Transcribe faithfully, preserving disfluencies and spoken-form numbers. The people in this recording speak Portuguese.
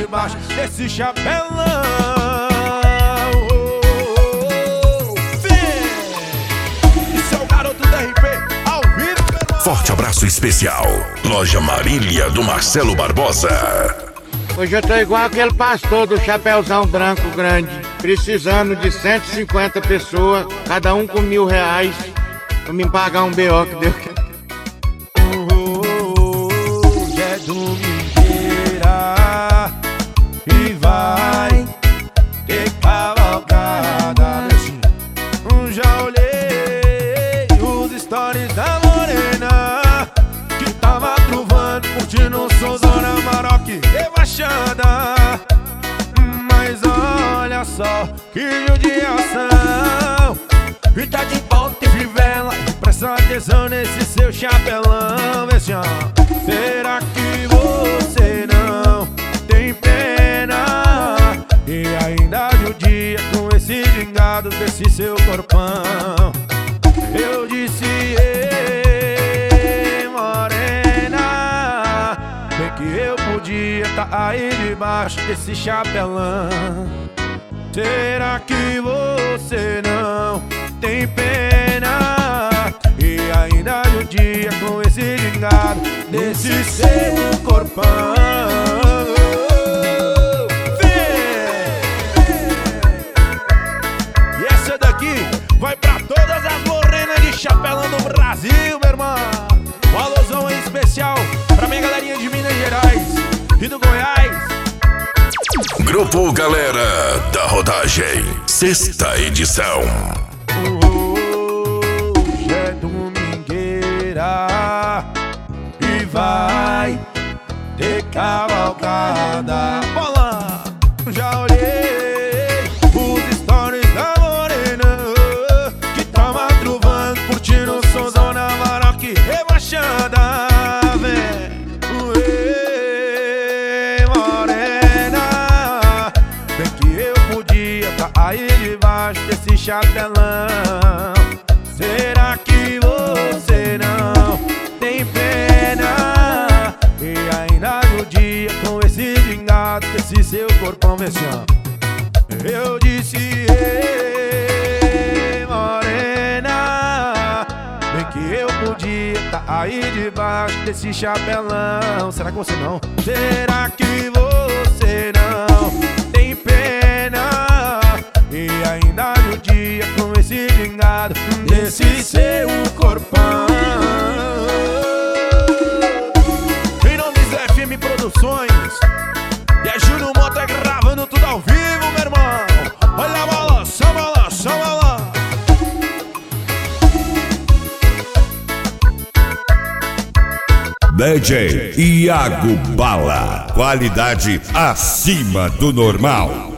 debaixo desse chapelão. Isso é o garoto do R P ao vivo, meu irmão. Forte abraço especial, Loja Marília do Marcelo Barbosa. Hoje eu tô igual aquele pastor do Chapéuzão Branco Grande, precisando de cento e cinquenta pessoas, cada um com mil reais, pra me pagar um B O que deu. Hoje é domingueira e vai ter cavalgada. Já olhei os stories da morena que tava trovando, curtindo o Sozona Maroc e Baixada. Mas olha só que judiação, e tá de volta e fivela, presta atenção nesse seu chapelão. Vê se, ó, será que você não tem pena e ainda judia com esse gingado desse seu corpão? Eu disse, ei, morena, bem que eu podia tá aí debaixo desse chapelão. Será que você não tem pena e ainda judia com esse gingado desse seu corpão? E essa daqui vai pra todas as morenas de chapelão do Brasil, meu irmão. Um alusão em especial pra minha galerinha de Minas Gerais e do Goiás. Grupo Galera da Rodagem, sexta edição. Hoje é domingueira e vai ter cavalgada. Bola! Já olhei os stories da morena que tava trovando, curtindo o Sozona Maroc e Baixada. Aí debaixo desse chapelão, será que você não tem pena e ainda judia com esse gingado desse seu corpão? Vê se, ó, eu disse, ei, morena, bem que eu podia tá aí debaixo desse chapelão. Será que você não? Será que você não tem pena e ainda judia com esse gingado desse seu corpão? Em nome do F M Produções e a Júnior Mota gravando tudo ao vivo, meu irmão. Olha a bola, só bola, só bola. D J Iago Bala, qualidade acima do normal.